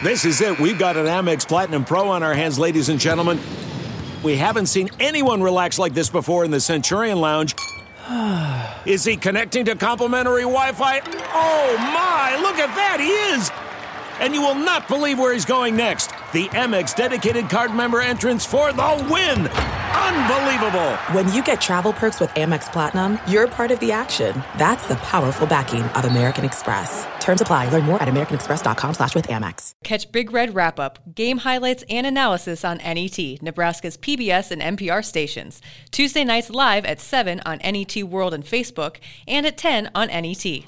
This is it. We've got an Amex Platinum Pro on our hands, ladies and gentlemen. We haven't seen anyone relax like this before in the Centurion Lounge. Is he connecting to complimentary Wi-Fi? Oh, my. Look at that. He is. And you will not believe where he's going next. The Amex dedicated card member entrance for the win. Unbelievable. When you get travel perks with Amex Platinum, you're part of the action. That's the powerful backing of American Express. Terms apply. Learn more at americanexpress.com/withAmex. Catch Big Red Wrap-Up, game highlights, and analysis on NET, Nebraska's PBS and NPR stations. Tuesday nights live at 7 on NET World and Facebook, and at 10 on NET.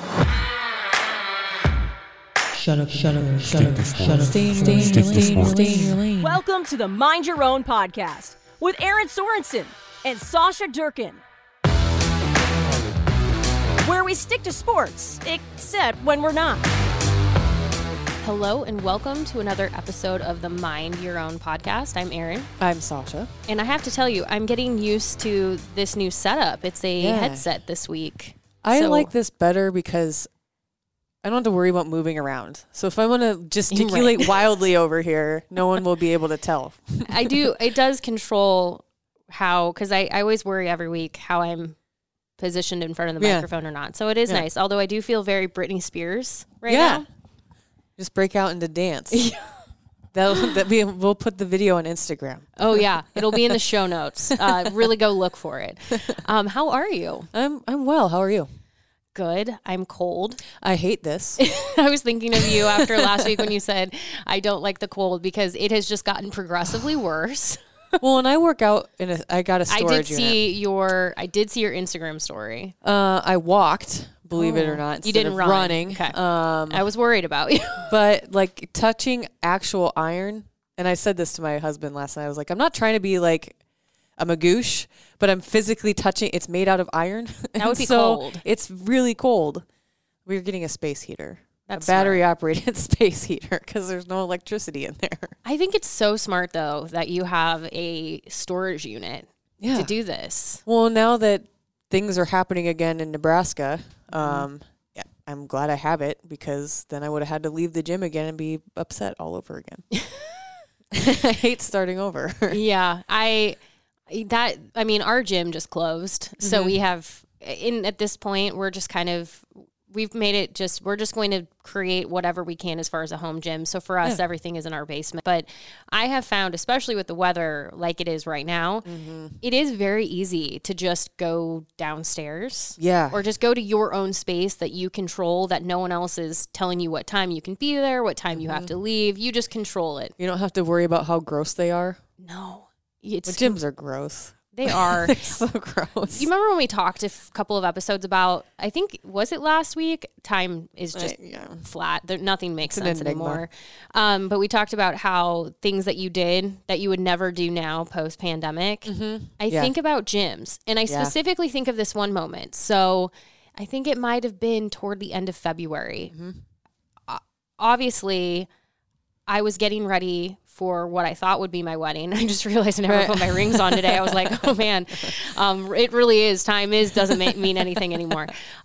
Shut up, shut up, shut up, shut up. Stay in your lane. Welcome to the Mind Your Own podcast with Aaron Sorensen and Sasha Durkin, where we stick to sports, except when we're not. Hello and welcome to another episode of the Mind Your Own podcast. I'm Erin. I'm Sasha. And I have to tell you, I'm getting used to this new setup. It's a headset this week. I like this better because I don't have to worry about moving around. So if I want to gesticulate wildly over here, no one will be able to tell. I do. It does control how, because I always worry every week how I'm positioned in front of the microphone or not. So it is nice. Although I do feel very Britney Spears right now. Just break out into dance. We'll put the video on Instagram. Oh yeah, it'll be in the show notes. Really go look for it. How are you? I'm well. How are you? Good. I'm cold. I hate this. I was thinking of you after last week when you said, I don't like the cold because it has just gotten progressively worse. Well, when I work out I got a storage unit. I did see your Instagram story. I walked, believe it or not. You didn't run. Running. Okay. I was worried about you. But like touching actual iron, and I said this to my husband last night. I was like, I'm not trying to be like a magoosh, but I'm physically touching. It's made out of iron. That would be cold. It's really cold. We're getting a space heater. That's a battery-operated space heater because there's no electricity in there. I think it's so smart, though, that you have a storage unit to do this. Well, now that things are happening again in Nebraska, I'm glad I have it because then I would have had to leave the gym again and be upset all over again. I hate starting over. Yeah, our gym just closed. So we have, at this point, we're just we've made it we're just going to create whatever we can as far as a home gym. So for us, everything is in our basement. But I have found, especially with the weather like it is right now, it is very easy to just go downstairs. Yeah. Or just go to your own space that you control, that no one else is telling you what time you can be there, what time you have to leave. You just control it. You don't have to worry about how gross they are. No. The gyms are gross. They are. They're so gross. You remember when we talked a couple of episodes about, I think, was it last week? Time is just flat. Nothing makes sense anymore. But we talked about how things that you did that you would never do now post-pandemic. I think about gyms, and I specifically think of this one moment. So I think it might have been toward the end of February. Obviously, I was getting ready for what I thought would be my wedding. I just realized I never put my rings on today. I was like, oh man, it really is. Time doesn't mean anything anymore.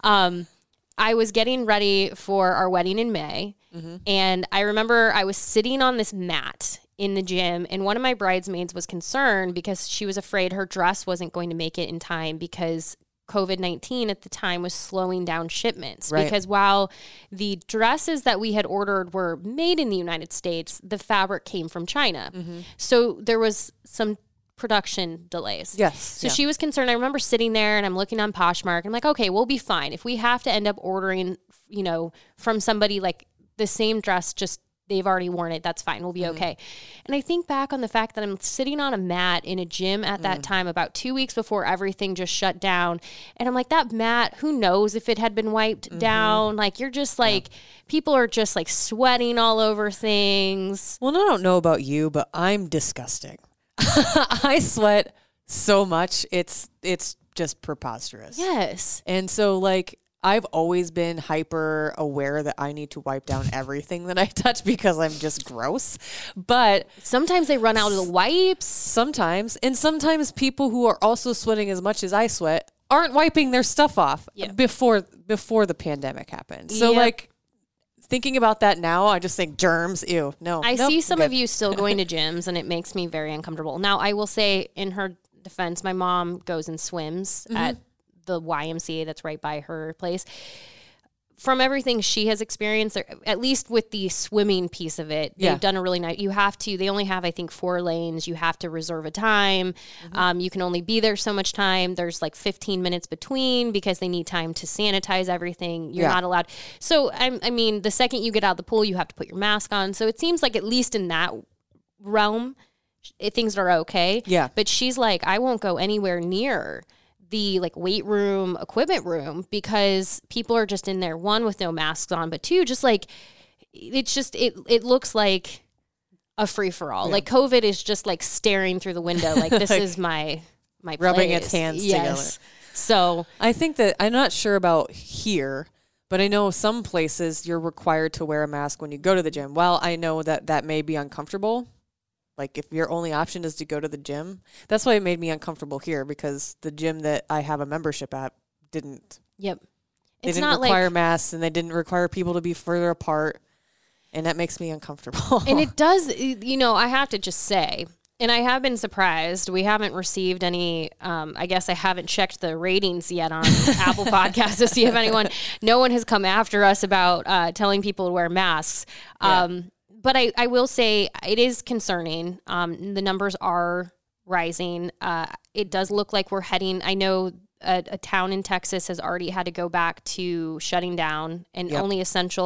I was getting ready for our wedding in May. And I remember I was sitting on this mat in the gym, and one of my bridesmaids was concerned because she was afraid her dress wasn't going to make it in time because COVID-19 at the time was slowing down shipments. Because while the dresses that we had ordered were made in the United States, the fabric came from China. So there was some production delays. Yes. So she was concerned. I remember sitting there and I'm looking on Poshmark and I'm like, okay, we'll be fine. If we have to end up ordering, from somebody like the same dress, just they've already worn it, that's fine. We'll be okay. And I think back on the fact that I'm sitting on a mat in a gym at that time, about 2 weeks before everything just shut down. And I'm like, that mat, who knows if it had been wiped down? Like, you're just like, people are just like sweating all over things. Well, I don't know about you, but I'm disgusting. I sweat so much. It's just preposterous. Yes. And so like, I've always been hyper aware that I need to wipe down everything that I touch because I'm just gross. But sometimes they run out of the wipes. Sometimes. And sometimes people who are also sweating as much as I sweat aren't wiping their stuff off before the pandemic happened. So like thinking about that now, I just think germs. Ew, no. I see some of you still going to gyms, and it makes me very uncomfortable. Now, I will say, in her defense, my mom goes and swims at the YMCA that's right by her place. From everything she has experienced, at least with the swimming piece of it, they've done a really nice, they only have, I think, 4 lanes. You have to reserve a time. You can only be there so much time. There's like 15 minutes between because they need time to sanitize everything. You're not allowed. So, I mean, the second you get out of the pool, you have to put your mask on. So it seems like at least in that realm, things are okay. Yeah. But she's like, I won't go anywhere near the like weight room, equipment room, because people are just in there, one, with no masks on, but two, just like, it's just, it looks like a free for all. Like COVID is just like staring through the window. Like this is my rubbing place. its hands together. So I think that I'm not sure about here, but I know some places you're required to wear a mask when you go to the gym. Well, I know that may be uncomfortable. Like if your only option is to go to the gym, that's why it made me uncomfortable here, because the gym that I have a membership at didn't. Yep. They It's didn't not require like, masks, and they didn't require people to be further apart, and that makes me uncomfortable. and it does, you know, I have to just say, and I have been surprised. We haven't received any, I guess I haven't checked the ratings yet on Apple Podcasts to see if no one has come after us about telling people to wear masks. But I will say it is concerning. The numbers are rising. It does look like we're heading, I know a town in Texas has already had to go back to shutting down and only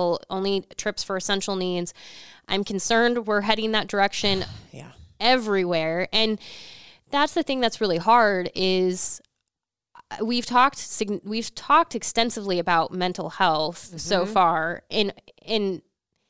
trips for essential needs. I'm concerned we're heading that direction everywhere. And that's the thing that's really hard is we've talked extensively about mental health so far. And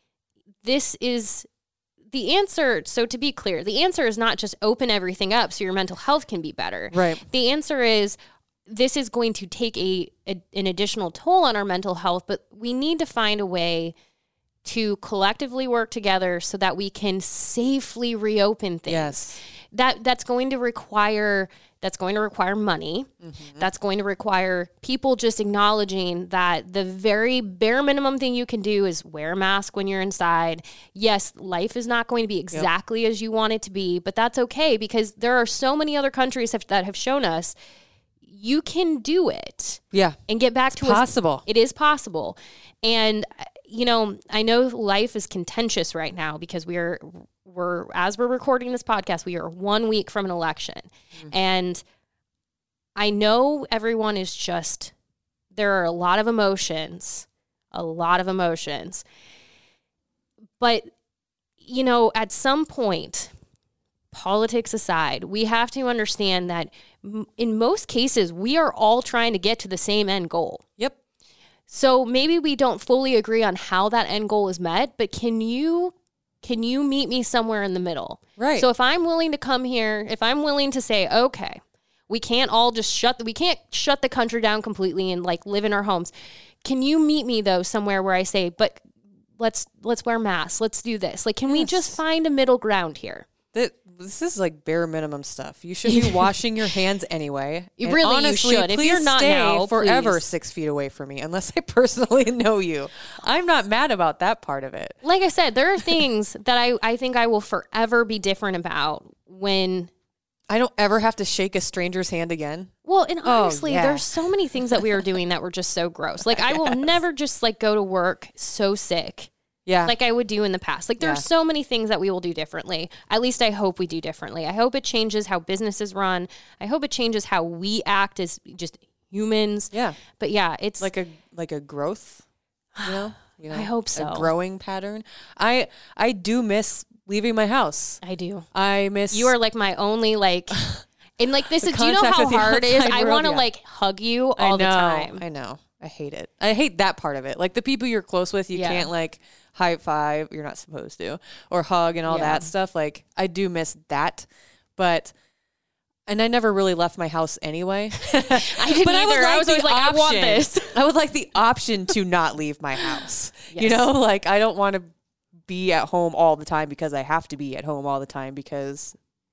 this is the answer. So to be clear, the answer is not just open everything up so your mental health can be better. Right. The answer is this is going to take an additional toll on our mental health, but we need to find a way to collectively work together so that we can safely reopen things. Yes. That's going to require money. That's going to require people just acknowledging that the very bare minimum thing you can do is wear a mask when you're inside. Yes, life is not going to be exactly as you want it to be, but that's okay because there are so many other countries that have shown us you can do it. Yeah. And get back to possible. It is possible. And you know, I know life is contentious right now because we're as we're recording this podcast, we are 1 week from an election. And I know everyone is just, there are a lot of emotions. But, you know, at some point, politics aside, we have to understand that in most cases, we are all trying to get to the same end goal. Yep. So maybe we don't fully agree on how that end goal is met, but can you meet me somewhere in the middle? Right. So if I'm willing to come here, if I'm willing to say, okay, we can't all just shut the country down completely and like live in our homes. Can you meet me though somewhere where I say, but let's wear masks. Let's do this. Like, can we just find a middle ground here? This is like bare minimum stuff. You should be washing your hands anyway. You really, honestly, you should. If you're not stay now, forever please. 6 feet away from me, unless I personally know you. I'm not mad about that part of it. Like I said, there are things that I think I will forever be different about when I don't ever have to shake a stranger's hand again. Well, and honestly, there's so many things that we are doing that were just so gross. Like I will never just like go to work so sick. Yeah. Like I would do in the past. Like there are so many things that we will do differently. At least I hope we do differently. I hope it changes how businesses run. I hope it changes how we act as just humans. Yeah. But yeah, it's like a growth, you know? I hope so. A growing pattern. I do miss leaving my house. I do. I miss You are like my only like and like this is do you know contact how with the hard it is? outside I world, want to yeah. like hug you all the time. I know. I hate it. I hate that part of it. Like the people you're close with, you can't like high five. You're not supposed to, or hug and all that stuff. Like I do miss that, and I never really left my house anyway. I didn't either. I was always like, I want this. I would like the option to not leave my house. You know, like I don't want to be at home all the time because I have to be at home all the time because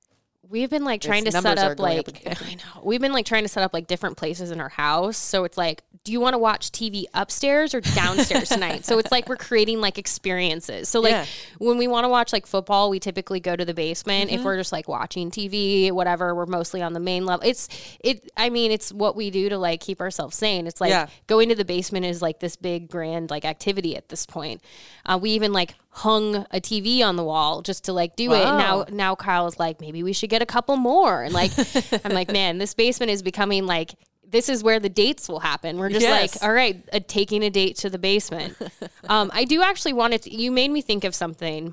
we've been like trying to set up like, I know, we've been like trying to set up like different places in our house. So it's like, do you want to watch TV upstairs or downstairs tonight? So it's like we're creating like experiences. So like when we want to watch like football, we typically go to the basement. If we're just like watching TV, whatever, we're mostly on the main level. I mean, it's what we do to like keep ourselves sane. It's like going to the basement is like this big grand like activity at this point. We even like hung a TV on the wall just to like do it. And now Kyle is like, maybe we should get a couple more. And like, I'm like, man, this basement is becoming like, this is where the dates will happen. We're just like, all right, taking a date to the basement. I do actually want to, you made me think of something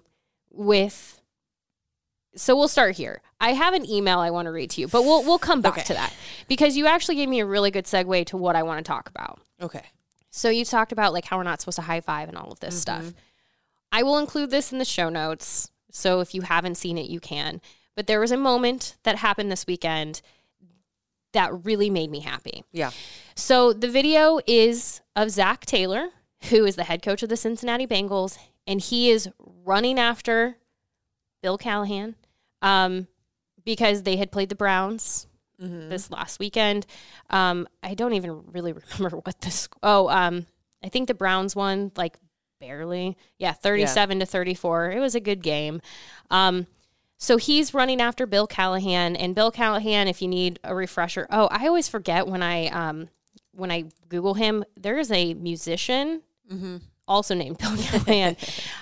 so we'll start here. I have an email I want to read to you, but we'll come back to that because you actually gave me a really good segue to what I want to talk about. Okay. So you talked about like how we're not supposed to high five and all of this stuff. I will include this in the show notes. So if you haven't seen it, you can. But there was a moment that happened this weekend that really made me happy. Yeah. So the video is of Zach Taylor, who is the head coach of the Cincinnati Bengals, and he is running after Bill Callahan because they had played the Browns this last weekend. I don't even really remember what this... I think the Browns won, like, barely. 37-34. It was a good game. So he's running after Bill Callahan, and Bill Callahan, if you need a refresher, I always forget when I Google him, there is a musician also named Bill Callahan.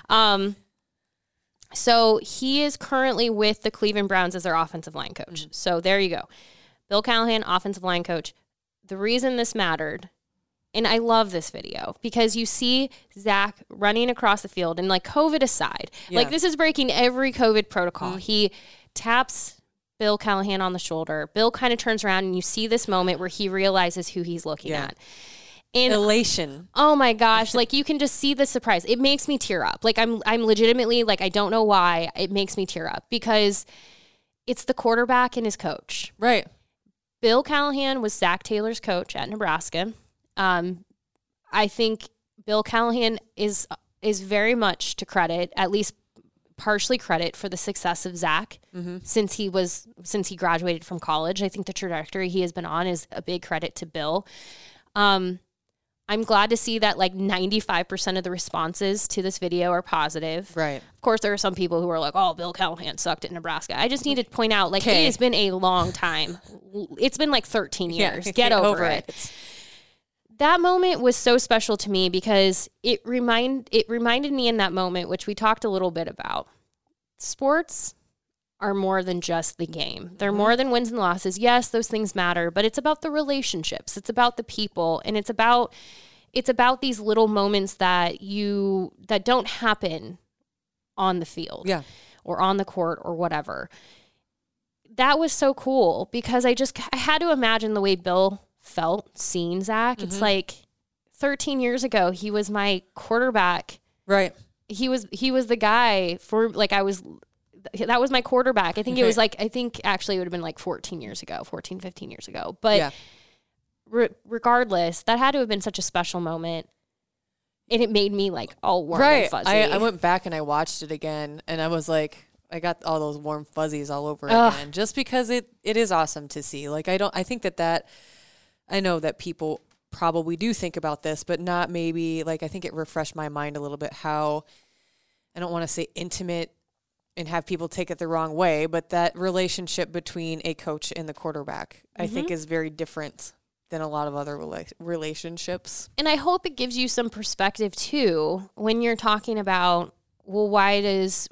So he is currently with the Cleveland Browns as their offensive line coach. So there you go. Bill Callahan, offensive line coach. The reason this mattered, and I love this video, because you see Zach running across the field, and like COVID aside, like this is breaking every COVID protocol. He taps Bill Callahan on the shoulder. Bill kind of turns around, and you see this moment where he realizes who he's looking at. And elation. Oh my gosh. Like you can just see the surprise. It makes me tear up. Like I'm legitimately like, I don't know why it makes me tear up because it's the quarterback and his coach. Right. Bill Callahan was Zach Taylor's coach at Nebraska. I think Bill Callahan is very much to credit, at least partially credit for the success of Zach since he graduated from college. I think the trajectory he has been on is a big credit to Bill. I'm glad to see that like 95% of the responses to this video are positive. Right. Of course, there are some people who are like, oh, Bill Callahan sucked at Nebraska. I just need to point out, like, it has been a long time. It's been like 13 years. Get over it. That moment was so special to me because it reminded me in that moment, which we talked a little bit about. Sports are more than just the game. They're more than wins and losses. Yes, those things matter, but it's about the relationships. It's about the people, and it's about these little moments that don't happen on the field or on the court or whatever. That was so cool because I had to imagine the way Bill felt seeing Zach. It's like 13 years ago, he was my quarterback. Right. He was the guy for like that was my quarterback. I think it was like, actually it would have been like 15 years ago. But regardless, that had to have been such a special moment. And it made me like all warm and fuzzy. I went back and I watched it again and I was like, I got all those warm fuzzies all over again just because it is awesome to see. Like, I think that I know that people probably do think about this, but not maybe like, I think it refreshed my mind a little bit how, I don't want to say intimate and have people take it the wrong way, but that relationship between a coach and the quarterback, I think is very different than a lot of other relationships. And I hope it gives you some perspective too, when you're talking about, well, why does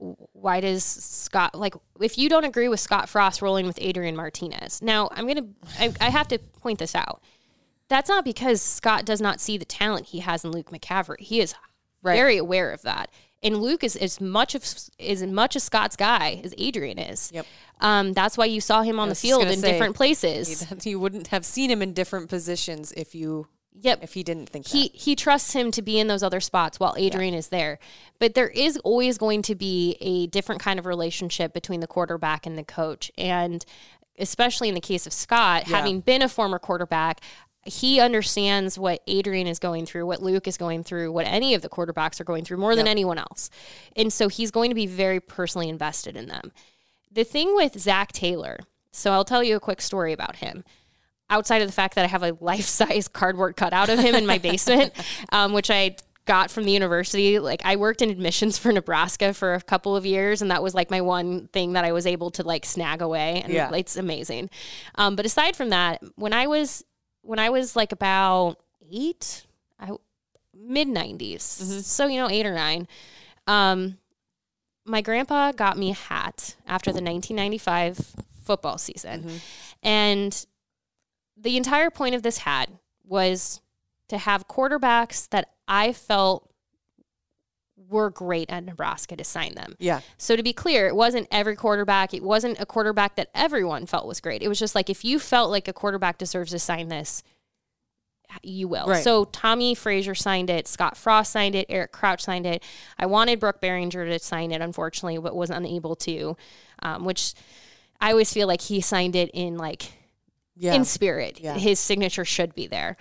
Scott, like, if you don't agree with Scott Frost rolling with Adrian Martinez. Now I have to point this out. That's not because Scott does not see the talent he has in Luke McCaffrey. He is very aware of that. And Luke is as much a Scott's guy as Adrian is. Yep. That's why you saw him on the field in different places. You wouldn't have seen him in different positions if he didn't think that. He trusts him to be in those other spots while Adrian is there. But there is always going to be a different kind of relationship between the quarterback and the coach. And especially in the case of Scott, having been a former quarterback, he understands what Adrian is going through, what Luke is going through, what any of the quarterbacks are going through more than anyone else. And so he's going to be very personally invested in them. the thing with Zach Taylor, so I'll tell you a quick story about him. Outside of the fact that I have a life-size cardboard cutout of him in my basement, which I got from the university. Like, I worked in admissions for Nebraska for a couple of years, and that was like my one thing that I was able to like snag away, and it's amazing. But aside from that, when I was like about 8, mid-90s, so 8 or 9, my grandpa got me a hat after the 1995 football season, and the entire point of this hat was to have quarterbacks that I felt were great at Nebraska to sign them. Yeah. So to be clear, it wasn't every quarterback. It wasn't a quarterback that everyone felt was great. It was just like, if you felt like a quarterback deserves to sign this, you will. Right. So Tommy Frazier signed it. Scott Frost signed it. Eric Crouch signed it. I wanted Brooke Behringer to sign it, unfortunately, but was unable to, which I always feel like he signed it in like, in spirit. Yeah. His signature should be there.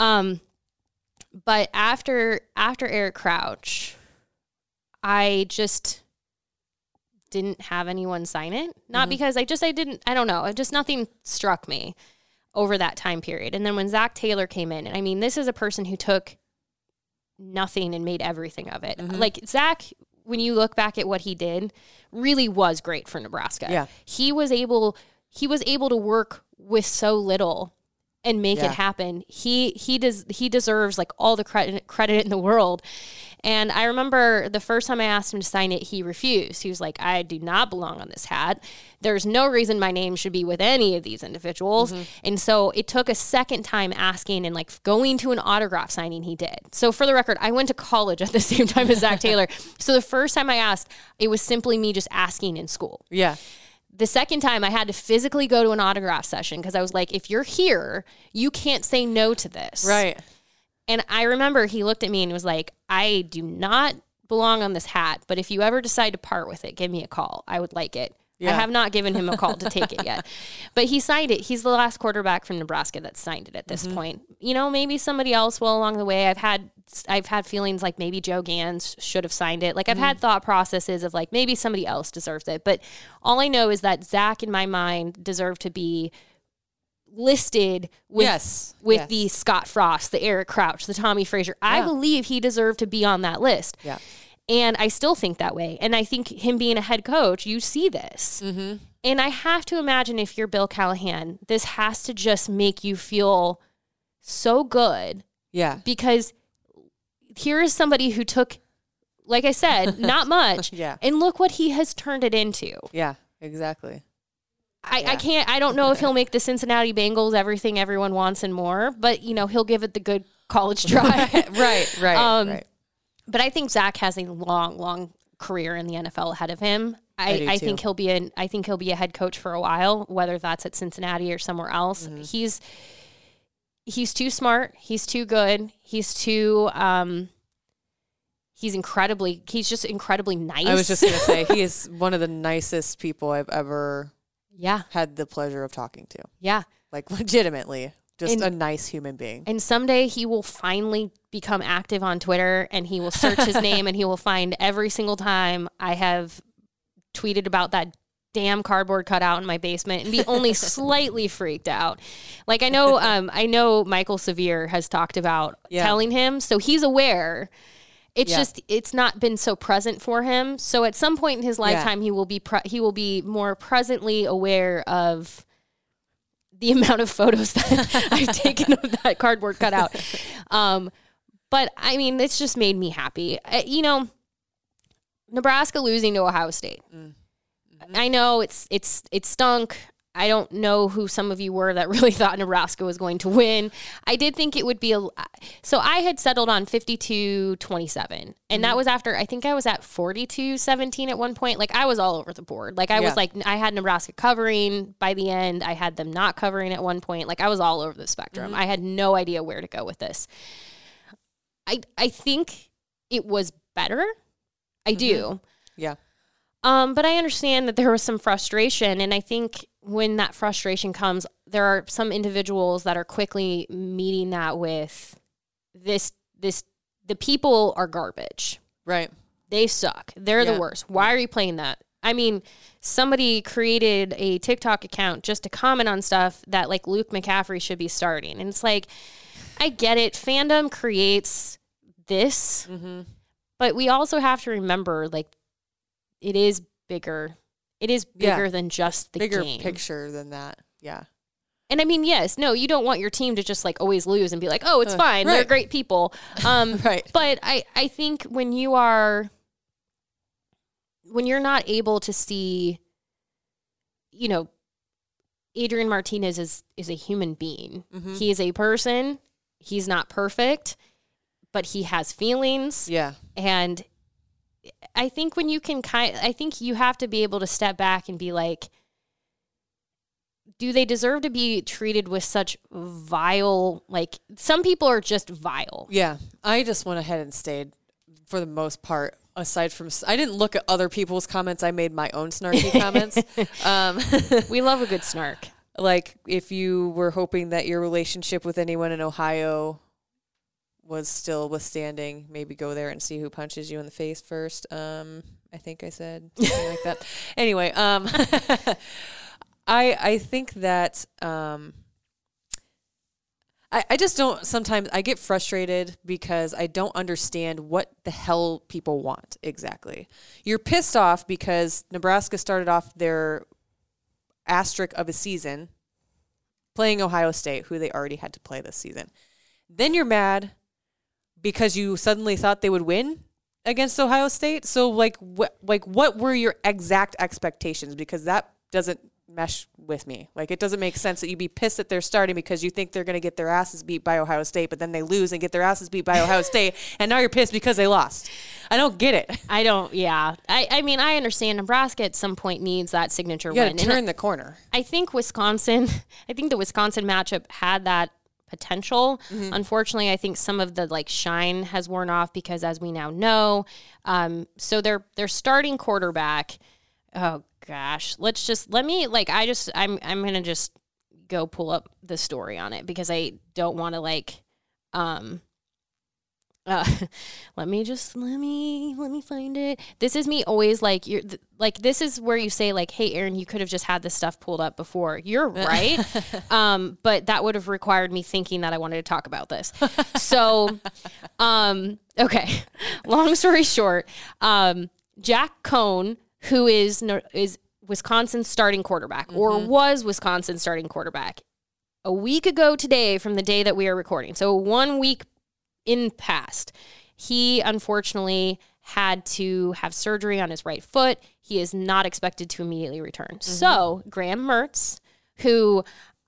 But after Eric Crouch, I just didn't have anyone sign it. Not because I don't know. Nothing struck me over that time period. And then when Zach Taylor came in, and I mean, this is a person who took nothing and made everything of it. Like, Zach, when you look back at what he did, really was great for Nebraska. Yeah. He was able to work with so little and make it happen. He deserves like all the credit in the world. And I remember the first time I asked him to sign it, he refused. He was like, I do not belong on this hat. There's no reason my name should be with any of these individuals. And so it took a second time asking and like going to an autograph signing, he did. So for the record, I went to college at the same time as Zach Taylor. So the first time I asked, it was simply me just asking in school. Yeah. The second time I had to physically go to an autograph session because I was like, if you're here, you can't say no to this. Right. And I remember he looked at me and was like, I do not belong on this hat, but if you ever decide to part with it, give me a call. I would like it. Yeah. I have not given him a call to take it yet. But he signed it. He's the last quarterback from Nebraska that signed it at this point. Maybe somebody else will along the way. I've had feelings like maybe Joe Gans should have signed it. Like, I've had thought processes of like maybe somebody else deserves it. But all I know is that Zach, in my mind, deserved to be listed with the Scott Frost, the Eric Crouch, the Tommy Frazier. I believe he deserved to be on that list. Yeah. And I still think that way. And I think him being a head coach, you see this. And I have to imagine, if you're Bill Callahan, this has to just make you feel so good. Yeah. Because here is somebody who took, like I said, not much. And look what he has turned it into. Yeah, exactly. I don't know if he'll make the Cincinnati Bengals everything everyone wants and more, but he'll give it the good college try. Right. But I think Zach has a long career in the NFL ahead of him. I think he'll be a head coach for a while, whether that's at Cincinnati or somewhere else. He's too smart. He's too good. He's too he's just incredibly nice. I was just going to say, he is one of the nicest people I've ever had the pleasure of talking to. Yeah. Like, legitimately. Just a nice human being. And someday he will finally become active on Twitter, and he will search his name, and he will find every single time I have tweeted about that damn cardboard cutout in my basement and be only slightly freaked out. Like, I know Michael Severe has talked about telling him, so he's aware. It's just, it's not been so present for him. So at some point in his lifetime, he will be more presently aware of the amount of photos that I've taken of that cardboard cutout. But I mean, it's just made me happy. Nebraska losing to Ohio State. I know it's stunk. I don't know who some of you were that really thought Nebraska was going to win. I did think it would be so I had settled on 52-27. And that was after, I think I was at 42-17 at one point. Like, I was all over the board. Like, I was like, I had Nebraska covering by the end. I had them not covering at one point. Like, I was all over the spectrum. I had no idea where to go with this. I think it was better. I do. Yeah. But I understand that there was some frustration, and I think when that frustration comes, there are some individuals that are quickly meeting that with the people are garbage. Right. They suck. They're the worst. Why are you playing that I mean, somebody created a TikTok account just to comment on stuff that like Luke McCaffrey should be starting. And it's like, I get it. Fandom creates this, but we also have to remember like it is bigger. It is bigger than just the bigger game. Picture than that. Yeah. And I mean, yes, no, you don't want your team to just like always lose and be like, oh, it's fine. Right. They're great people. Right. But I think when you're not able to see, you know, Adrian Martinez is a human being. He is a person. He's not perfect, but he has feelings. Yeah. And I think when you can I think you have to be able to step back and be like, do they deserve to be treated with such vile, like some people are just vile. Yeah. I just went ahead and stayed for the most part, aside from, I didn't look at other people's comments. I made my own snarky comments. We love a good snark. Like if you were hoping that your relationship with anyone in Ohio was still withstanding, maybe go there and see who punches you in the face first. I think I said something like that. Anyway, I think that I just don't, sometimes I get frustrated because I don't understand what the hell people want exactly. You're pissed off because Nebraska started off their asterisk of a season playing Ohio State, who they already had to play this season. Then you're mad because you suddenly thought they would win against Ohio State. So what were your exact expectations? Because that doesn't mesh with me. Like, it doesn't make sense that you'd be pissed that they're starting because you think they're going to get their asses beat by Ohio State, but then they lose and get their asses beat by Ohio State, and now you're pissed because they lost. I don't get it. I don't, yeah. I mean, I understand Nebraska at some point needs that signature win. You got to turn the corner. I think the Wisconsin matchup had that potential. Unfortunately, I think some of the like shine has worn off because, as we now know, so their starting quarterback, oh gosh, I'm gonna just go pull up the story on it because I don't want to let me find it. This is me always like, this is where you say like, hey Aaron, you could have just had this stuff pulled up before. You're right. But that would have required me thinking that I wanted to talk about this. So, okay. Long story short, Jack Cohn, who is Wisconsin's starting quarterback or was Wisconsin's starting quarterback a week ago today from the day that we are recording. So 1 week in past, he unfortunately had to have surgery on his right foot. He is not expected to immediately return. So Graham Mertz, who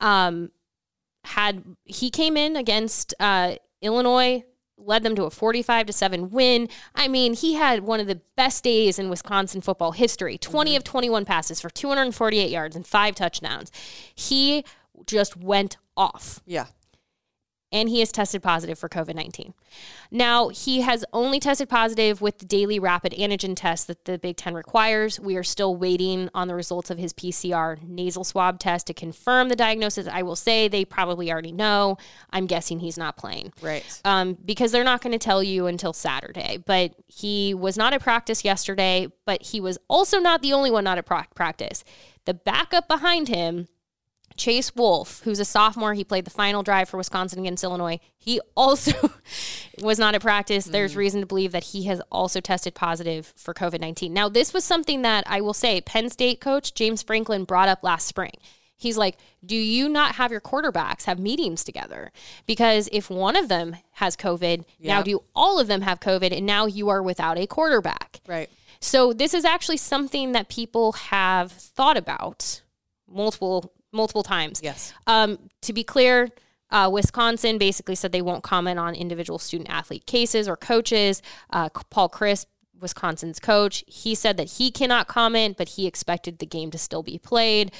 he came in against Illinois, led them to a 45-7 win. I mean, he had one of the best days in Wisconsin football history. 20 of 21 passes for 248 yards and 5 touchdowns. He just went off. Yeah. And he has tested positive for COVID-19. Now, he has only tested positive with the daily rapid antigen test that the Big Ten requires. We are still waiting on the results of his PCR nasal swab test to confirm the diagnosis. I will say they probably already know. I'm guessing he's not playing. Right. Because they're not going to tell you until Saturday. But he was not at practice yesterday, but he was also not the only one not at practice. The backup behind him, Chase Wolf, who's a sophomore, he played the final drive for Wisconsin against Illinois. He also was not at practice. There's reason to believe that he has also tested positive for COVID-19. Now, this was something that I will say Penn State coach James Franklin brought up last spring. He's like, do you not have your quarterbacks have meetings together? Because if one of them has COVID, now do all of them have COVID, and now you are without a quarterback. Right. So this is actually something that people have thought about multiple times. Yes. To be clear, Wisconsin basically said they won't comment on individual student-athlete cases or coaches. Paul Chryst, Wisconsin's coach, he said that he cannot comment, but he expected the game to still be played.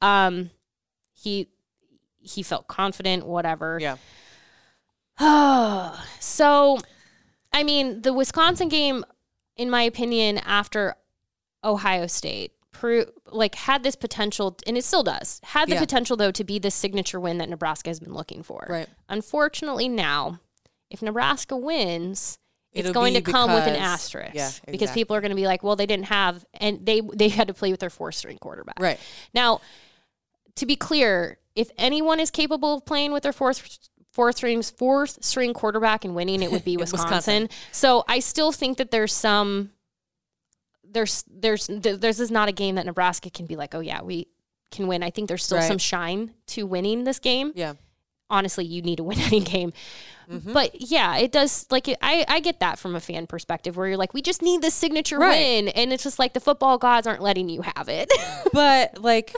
He felt confident, whatever. Yeah. So, I mean, the Wisconsin game, in my opinion, after Ohio State, had this potential, and it still does, had the potential, though, to be the signature win that Nebraska has been looking for. Right. Unfortunately, now, if Nebraska wins, It's going to come with an asterisk. Yeah, Because exactly. people are going to be like, well, they didn't have, and they had to play with their 4th-string quarterback. Right. Now, to be clear, if anyone is capable of playing with their fourth string quarterback and winning, it would be Wisconsin. So I still think that there's this is not a game that Nebraska can be like, oh yeah, we can win. I think there's still some shine to winning this game. Yeah. Honestly, you need to win any game. But yeah, it does, like, I get that from a fan perspective where you're like, we just need this signature win. And it's just like the football gods aren't letting you have it. But like,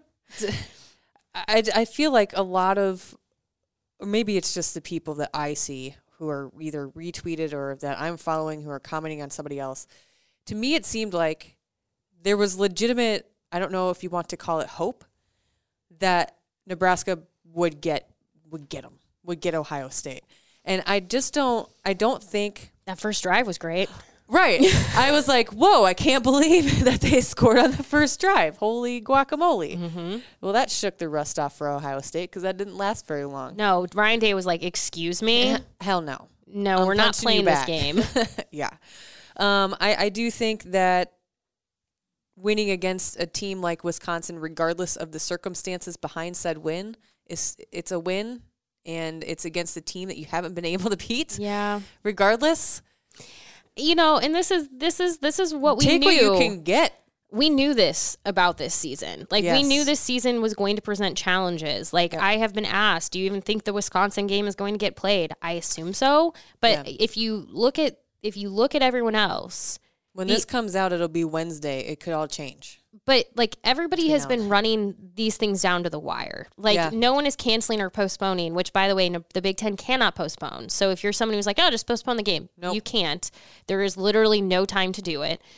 I feel like a lot of, or maybe it's just the people that I see who are either retweeted or that I'm following who are commenting on somebody else. To me, it seemed like there was legitimate, I don't know if you want to call it hope, that Nebraska would get Ohio State. And I don't think That first drive was great. right. I was like, whoa, I can't believe that they scored on the first drive. Holy guacamole. Well, that shook the rust off for Ohio State because that didn't last very long. No, Ryan Day was like, excuse me? Hell no. No, we're not punching you playing this back. game. Yeah. I do think that winning against a team like Wisconsin, regardless of the circumstances behind said win, it's a win, and it's against a team that you haven't been able to beat. Yeah. Regardless, You know, and this is what we take knew. what you can get. We knew this about this season. Like, we Yes. knew this season was going to present challenges. Like, I have been asked, do you even think the Wisconsin game is going to get played? I assume so. But if you look at everyone else, When this comes out, it'll be Wednesday. It could all change. but like everybody has been running these things down to the wire. Like no one is canceling or postponing, which, by the way, the Big Ten cannot postpone. So if you're someone who's like, oh, just postpone the game, you can't. There is literally no time to do it.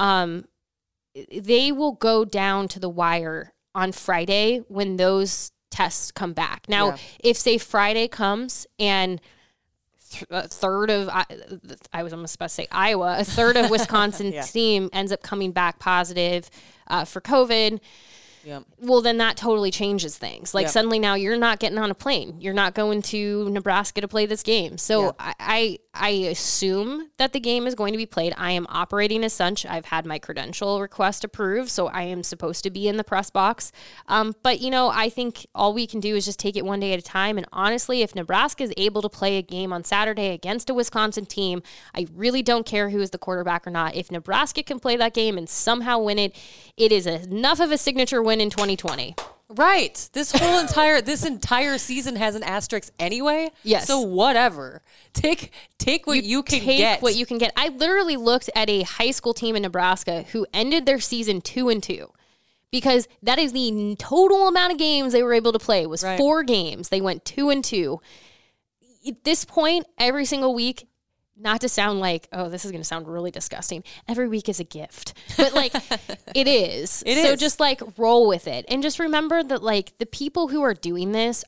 They will go down to the wire on Friday when those tests come back. Now, if say Friday comes and a third of Iowa, a third of Wisconsin's team ends up coming back positive for COVID. Well, then that totally changes things. Like suddenly now you're not getting on a plane. You're not going to Nebraska to play this game. So I assume that the game is going to be played. I am operating as such. I've had my credential request approved, so I am supposed to be in the press box. But, you know, I think all we can do is just take it one day at a time. And honestly, if Nebraska is able to play a game on Saturday against a Wisconsin team, I really don't care who is the quarterback or not. If Nebraska can play that game and somehow win it, it is enough of a signature win in 2020. Right. This entire season has an asterisk anyway. Yes. So whatever. Take what you can get. Take what you can get. I literally looked at a high school team in Nebraska who ended their season 2-2 because that is the total amount of games they were able to play. It was 4 games. They went 2-2. At this point, every single week, not to sound like, oh, this is going to sound really disgusting. Every week is a gift. But, like, it is. So just, like, roll with it. And just remember that, like, the people who are doing this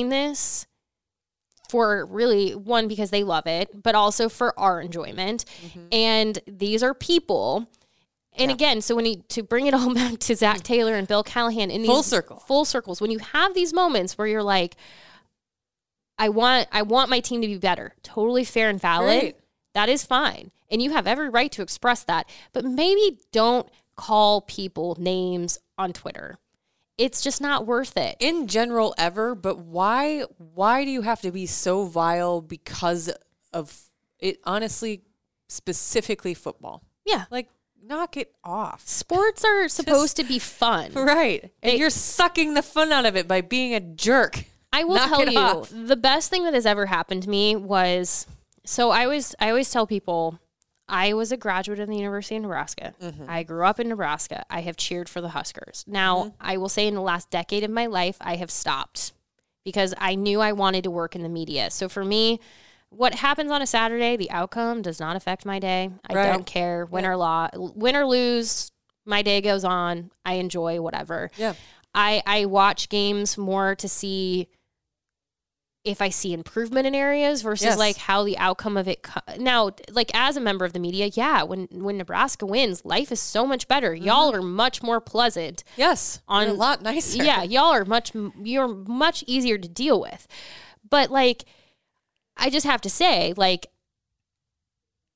for really, one, because they love it, but also for our enjoyment. And these are people. And again, so to bring it all back to Zach Taylor and Bill Callahan in these full circles, when you have these moments where you're like, I want my team to be better. Totally fair and valid. Great. That is fine. And you have every right to express that. But maybe don't call people names on Twitter. It's just not worth it. In general ever, but why do you have to be so vile because of it? Honestly, specifically football. Yeah. Like, knock it off. Sports are supposed to be fun. Right. And you're sucking the fun out of it by being a jerk. I will tell you, the best thing that has ever happened to me was, so I always tell people, I was a graduate of the University of Nebraska. I grew up in Nebraska. I have cheered for the Huskers. Now, I will say in the last decade of my life, I have stopped because I knew I wanted to work in the media. So for me, what happens on a Saturday, the outcome does not affect my day. I don't care. Win or lose, my day goes on. I enjoy whatever. Yeah. I watch games more to see if I see improvement in areas versus like how the outcome of it. Now, like as a member of the media, when Nebraska wins, life is so much better. Y'all are much more pleasant. Yes. You're a lot nicer. Yeah. You're much easier to deal with. But like, I just have to say, like,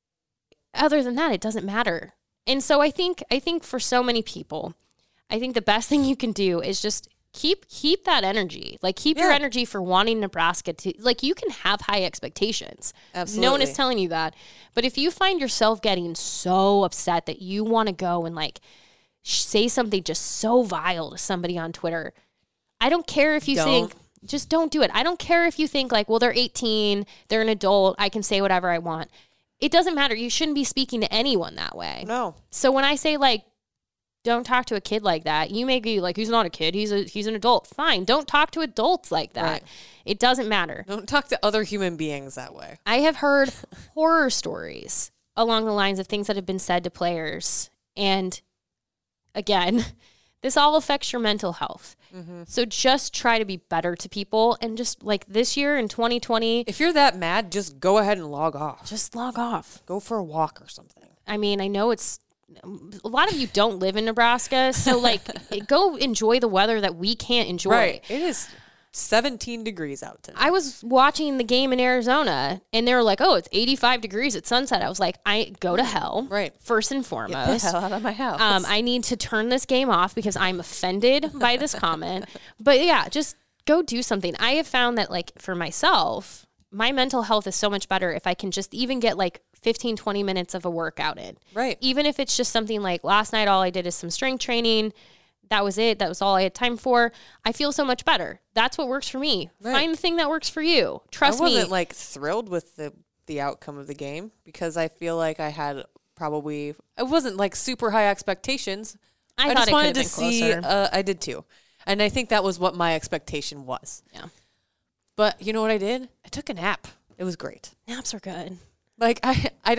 other than that, it doesn't matter. And so I think for so many people, I think the best thing you can do is just keep that energy. Like, keep your energy for wanting Nebraska to, like, you can have high expectations. Absolutely. No one is telling you that. But if you find yourself getting so upset that you want to go and, like, say something just so vile to somebody on Twitter, I don't care if you think, just don't do it. I don't care if you think, like, well, they're 18, they're an adult, I can say whatever I want. It doesn't matter. You shouldn't be speaking to anyone that way. No. So when I say, like, don't talk to a kid like that, you may be like, he's not a kid, he's an adult. Fine. Don't talk to adults like that. Right. It doesn't matter. Don't talk to other human beings that way. I have heard horror stories along the lines of things that have been said to players. And again, this all affects your mental health. Mm-hmm. So just try to be better to people. And just like this year in 2020, if you're that mad, just go ahead and log off. Just log off. Go for a walk or something. I mean, I know a lot of you don't live in Nebraska, so like go enjoy the weather that we can't enjoy. Right. It is 17 degrees out today. I was watching the game in Arizona and they were like, oh, it's 85 degrees at sunset. I was like, I go to hell. Right. First and foremost. Get the hell out of my house. I need to turn this game off because I'm offended by this comment. But yeah, just go do something. I have found that, like, for myself, my mental health is so much better if I can just even get like 15, 20 minutes of a workout in. Right. Even if it's just something like last night, all I did is some strength training. That was it. That was all I had time for. I feel so much better. That's what works for me. Right. Find the thing that works for you. Trust me. I wasn't like thrilled with the outcome of the game because I feel like I had it wasn't like super high expectations. I thought just it wanted could to have been closer. I did too. And I think that was what my expectation was. Yeah. But you know what I did? I took a nap. It was great. Naps are good. Like I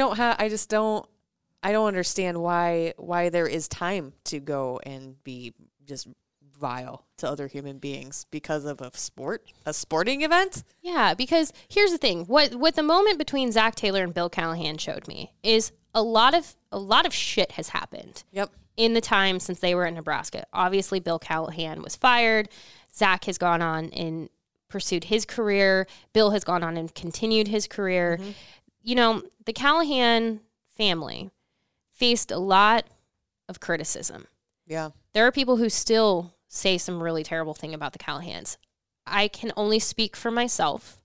don't understand why there is time to go and be just vile to other human beings because of a sporting event. Yeah, because here's the thing. What the moment between Zach Taylor and Bill Callahan showed me is a lot of shit has happened. Yep. In the time since they were in Nebraska. Obviously, Bill Callahan was fired. Zach has gone on and pursued his career. Bill has gone on and continued his career. Mm-hmm. You know, the Callahan family faced a lot of criticism. Yeah. There are people who still say some really terrible thing about the Callahans. I can only speak for myself.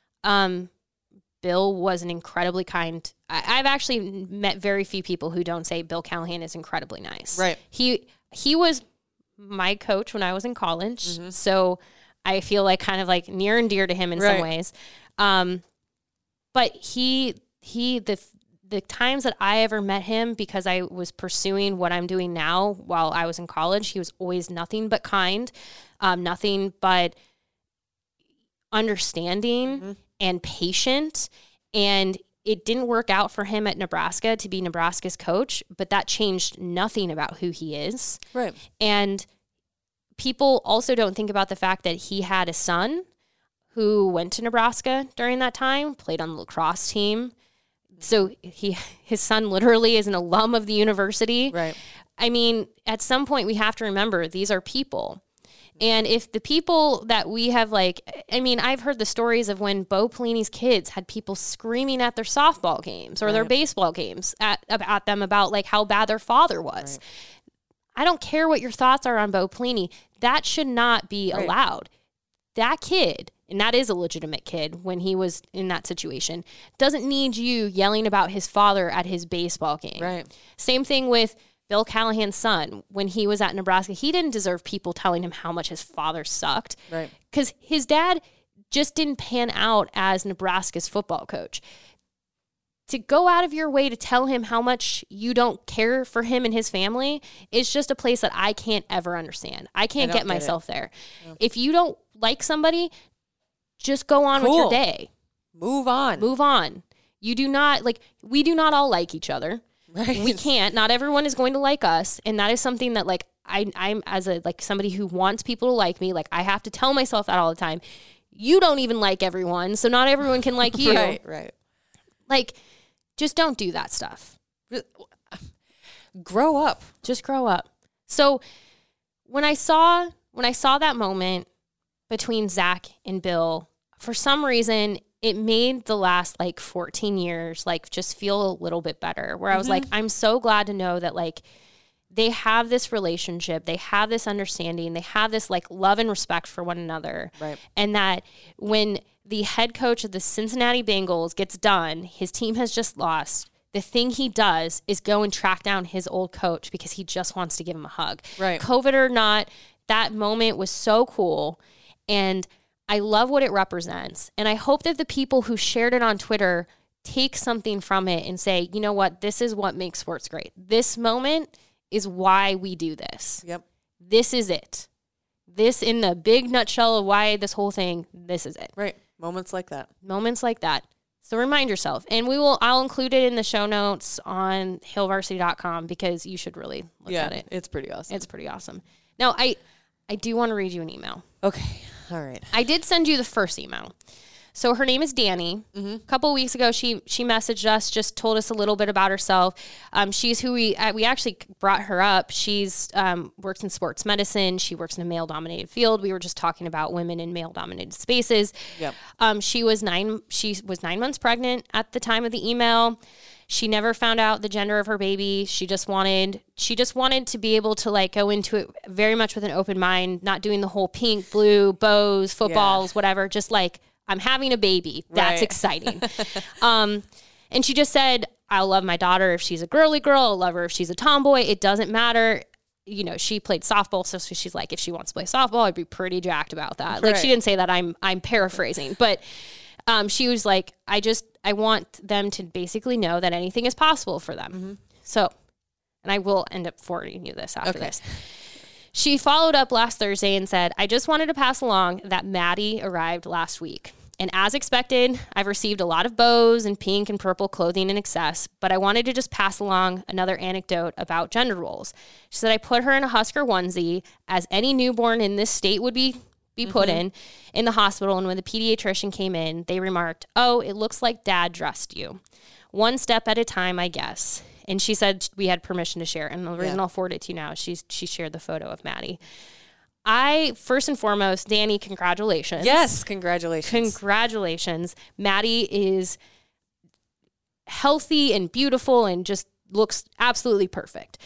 Bill was an incredibly kind. I've actually met very few people who don't say Bill Callahan is incredibly nice. Right. He was my coach when I was in college, mm-hmm. so I feel like kind of like near and dear to him in some ways. But the times that I ever met him, because I was pursuing what I'm doing now while I was in college, he was always nothing but kind, nothing but understanding mm-hmm. and patient. And it didn't work out for him at Nebraska to be Nebraska's coach, but that changed nothing about who he is. Right. And people also don't think about the fact that he had a son who went to Nebraska during that time, played on the lacrosse team. So his son literally is an alum of the university. Right. I mean, at some point we have to remember these are people. And if the people that we have, like, I mean, I've heard the stories of when Bo Pelini's kids had people screaming at their softball games or their baseball games at them about like how bad their father was. Right. I don't care what your thoughts are on Bo Pelini. That should not be allowed. That kid, and that is a legitimate kid when he was in that situation, doesn't need you yelling about his father at his baseball game. Right. Same thing with Bill Callahan's son. When he was at Nebraska, he didn't deserve people telling him how much his father sucked. Right. Because his dad just didn't pan out as Nebraska's football coach. To go out of your way to tell him how much you don't care for him and his family is just a place that I can't ever understand. I can't get myself there. Yeah. If you don't like somebody, just go on with your day. Move on. You do not, like, we do not all like each other. Right. We can't. Not everyone is going to like us. And that is something that, like, I'm as a, like, somebody who wants people to like me, like, I have to tell myself that all the time. You don't even like everyone, so not everyone can like you. Right. Like, just don't do that stuff. Grow up. Just grow up. So when I saw that moment between Zach and Bill, for some reason, it made the last like 14 years like just feel a little bit better, where I was like, I'm so glad to know that like they have this relationship, they have this understanding, they have this like love and respect for one another. Right. And that when the head coach of the Cincinnati Bengals gets done, his team has just lost, the thing he does is go and track down his old coach because he just wants to give him a hug. Right. COVID or not, that moment was so cool. And I love what it represents. And I hope that the people who shared it on Twitter take something from it and say, you know what, this is what makes sports great. This moment is why we do this. Yep. This is it. This, in the big nutshell of why this whole thing, this is it. Right. Moments like that. Moments like that. So remind yourself. And I'll include it in the show notes on hailvarsity.com because you should really look at it. It's pretty awesome. It's pretty awesome. Now, I do want to read you an email. Okay. All right. I did send you the first email. So her name is Danny. A couple of weeks ago, she messaged us, just told us a little bit about herself. She's who we actually brought her up. She's works in sports medicine. She works in a male-dominated field. We were just talking about women in male-dominated spaces. Yep. She was 9 months pregnant at the time of the email. She never found out the gender of her baby. She just wanted to be able to like go into it very much with an open mind, not doing the whole pink, blue, bows, footballs, whatever. Just like, I'm having a baby. That's exciting. And she just said, I'll love my daughter if she's a girly girl. I'll love her if she's a tomboy. It doesn't matter. You know, she played softball, so she's like, if she wants to play softball, I'd be pretty jacked about that. Like, she didn't say that. I'm paraphrasing, but she was like, I want them to basically know that anything is possible for them. So, and I will end up forwarding you this after this. She followed up last Thursday and said, I just wanted to pass along that Maddie arrived last week. And as expected, I've received a lot of bows and pink and purple clothing in excess, but I wanted to just pass along another anecdote about gender roles. She said, I put her in a Husker onesie, as any newborn in this state would be put in the hospital. And when the pediatrician came in, they remarked, oh, it looks like dad dressed you. One step at a time, I guess. And she said we had permission to share. And the reason I'll forward it to you now is she shared the photo of Maddie. First and foremost, Danny, congratulations. Yes, congratulations. Congratulations. Maddie is healthy and beautiful and just looks absolutely perfect.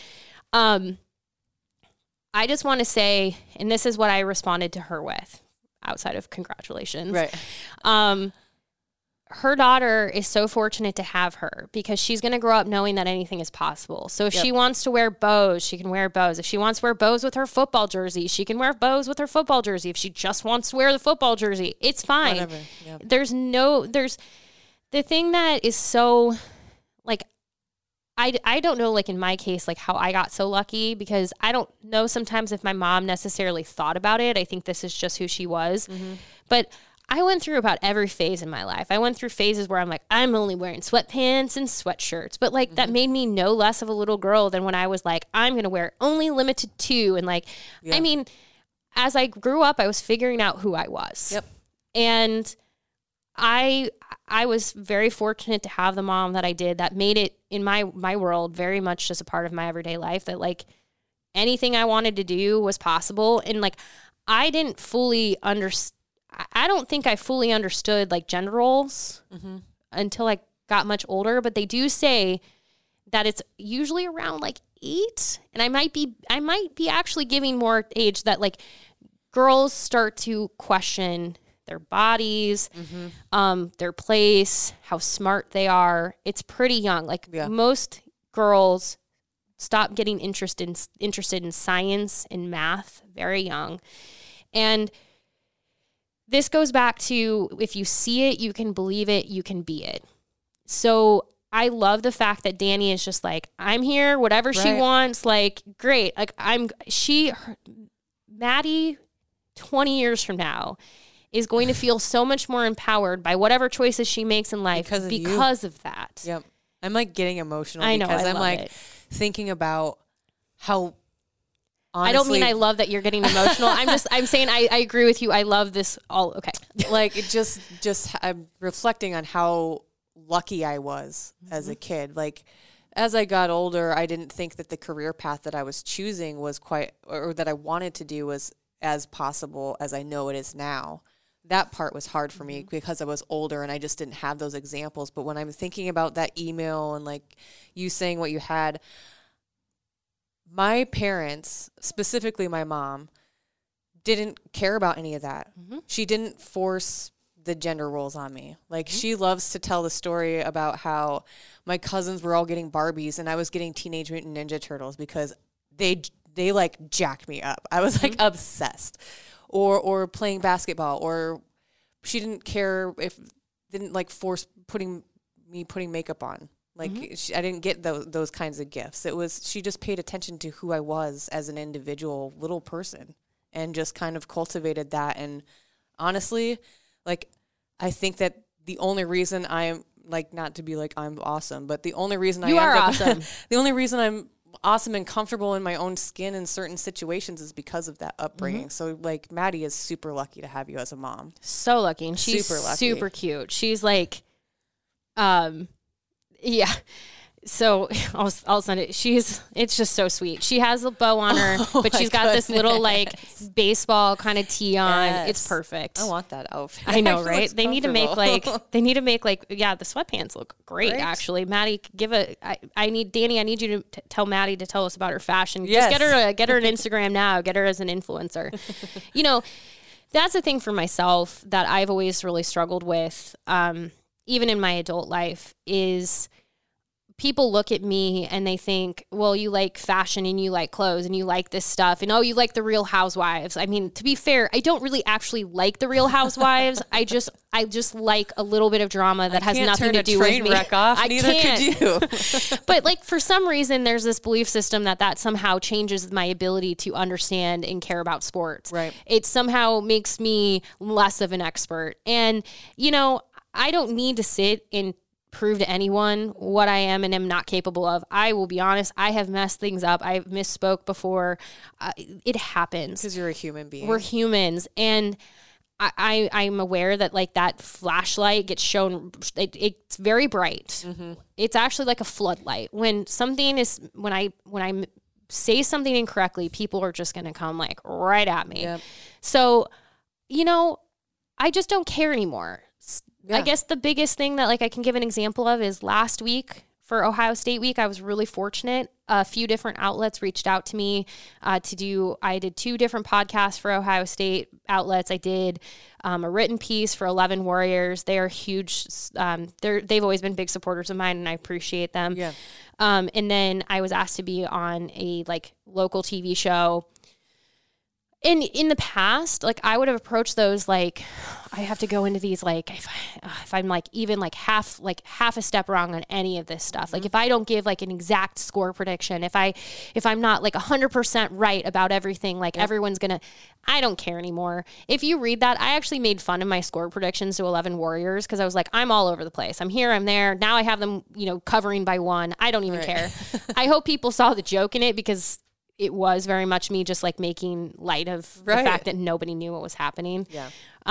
I just want to say, and this is what I responded to her with, outside of congratulations. Right. Her daughter is so fortunate to have her because she's going to grow up knowing that anything is possible. So if she wants to wear bows, she can wear bows. If she wants to wear bows with her football jersey, she can wear bows with her football jersey. If she just wants to wear the football jersey, it's fine. Whatever. Yep. There's the thing that is so, like, I don't know, like in my case, like how I got so lucky, because I don't know sometimes if my mom necessarily thought about it. I think this is just who she was. But I went through about every phase in my life. I went through phases where I'm like, I'm only wearing sweatpants and sweatshirts. But like that made me no less of a little girl than when I was like, I'm going to wear only limited to. And like, I mean, as I grew up, I was figuring out who I was. Yep. And I was very fortunate to have the mom that I did, that made it in my world very much just a part of my everyday life, that like anything I wanted to do was possible. And like, I didn't fully understand. I don't think I fully understood like gender roles until I got much older, but they do say that it's usually around like 8. And I might be actually giving more age, that like girls start to question their bodies, their place, how smart they are. It's pretty young. Like most girls stop getting interested in science and math very young. And this goes back to, if you see it, you can believe it, you can be it. So I love the fact that Danny is just like, I'm here, whatever she wants, like, great. Like Maddie, 20 years from now, is going to feel so much more empowered by whatever choices she makes in life because of that. Yep. I'm like getting emotional I know, because I'm love like it. thinking about how, honestly, I don't mean I love that you're getting emotional. I'm saying I agree with you. I love this all. Okay. Like just I'm reflecting on how lucky I was as a kid. Like as I got older, I didn't think that the career path that I was choosing was quite, or that I wanted to do was as possible as I know it is now. that part was hard for me because I was older and I just didn't have those examples. But when I'm thinking about that email and like you saying what you had, my parents, specifically my mom, didn't care about any of that. She didn't force the gender roles on me. Like she loves to tell the story about how my cousins were all getting Barbies and I was getting Teenage Mutant Ninja Turtles because they like jacked me up. I was like obsessed. Or playing basketball, or she didn't care didn't like force putting makeup on. Like I didn't get those kinds of gifts. She just paid attention to who I was as an individual little person and just kind of cultivated that. And honestly, like I think that the only reason I'm like, not to be like I'm awesome, but the only reason You are awesome. The only reason I'm awesome and comfortable in my own skin in certain situations is because of that upbringing. So like Maddie is super lucky to have you as a mom. So lucky. And she's Super lucky. super cute. She's like, yeah. So I'll send it. It's just so sweet. She has a bow on her, but she's got this little like baseball kind of tee on. Yes. It's perfect. I want that outfit. I know, It right? looks They need to make like, yeah, the sweatpants look great, Right? actually. Maddie, I need you to tell Maddie to tell us about her fashion. Yes. Just get her an Instagram now. Get her as an influencer. You know, that's the thing for myself that I've always really struggled with, even in my adult life, is people look at me and they think, well, you like fashion and you like clothes and you like this stuff and oh, you like the Real Housewives. I mean, to be fair, I don't really actually like the Real Housewives. I just like a little bit of drama that has nothing to do with me. Train wreck off. Neither could you. But like for some reason, there's this belief system that somehow changes my ability to understand and care about sports. Right. It somehow makes me less of an expert. And you know, I don't need to sit and prove to anyone what I am and am not capable of. I will be honest, I have messed things up. I've misspoke before. It happens. Because you're a human being. We're humans. And I'm aware that like that flashlight gets shown, it's very bright. It's actually like a floodlight. When I say something incorrectly, people are just going to come like right at me. Yep. So, you know, I just don't care anymore. Yeah. I guess the biggest thing that like I can give an example of is last week for Ohio State Week, I was really fortunate. A few different outlets reached out to me I did 2 different podcasts for Ohio State outlets. I did a written piece for 11 Warriors. They are huge. They've always been big supporters of mine and I appreciate them. Yeah. And then I was asked to be on a like local TV show. In the past, like I would have approached those like I have to go into these like if I'm like even like half a step wrong on any of this stuff. Like if I don't give like an exact score prediction, if I'm not like 100% right about everything, like everyone's gonna. I don't care anymore. If you read that, I actually made fun of my score predictions to 11 Warriors because I was like, I'm all over the place. I'm here, I'm there. Now I have them, covering by 1. I don't even care. I hope people saw the joke in it because it was very much me just like making light of the fact that nobody knew what was happening. Yeah.